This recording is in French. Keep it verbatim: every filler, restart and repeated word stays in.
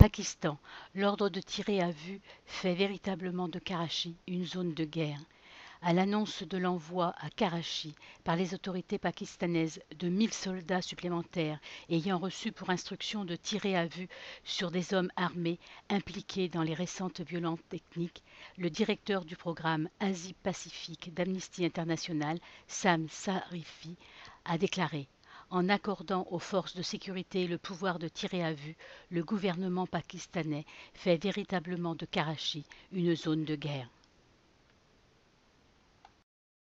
Pakistan, l'ordre de tirer à vue fait véritablement de Karachi une zone de guerre. À l'annonce de l'envoi à Karachi par les autorités pakistanaises de mille soldats supplémentaires ayant reçu pour instruction de tirer à vue sur des hommes armés impliqués dans les récentes violences ethniques, le directeur du programme Asie-Pacifique d'Amnesty International, Sam Sarifi, a déclaré: en accordant aux forces de sécurité le pouvoir de tirer à vue, le gouvernement pakistanais fait véritablement de Karachi une zone de guerre.